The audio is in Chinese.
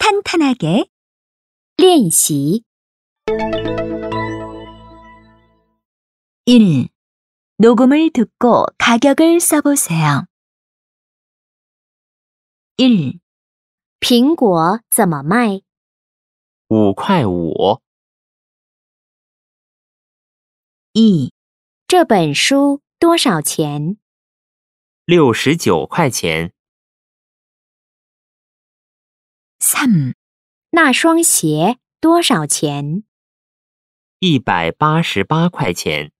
탄탄하게. 练习 1. 녹음을 듣고 가격을 써보세요. 1, 苹果怎么卖？ 5块5， 2, 这本书多少钱？ 69块钱。 3, 那双鞋多少钱？ 188块钱。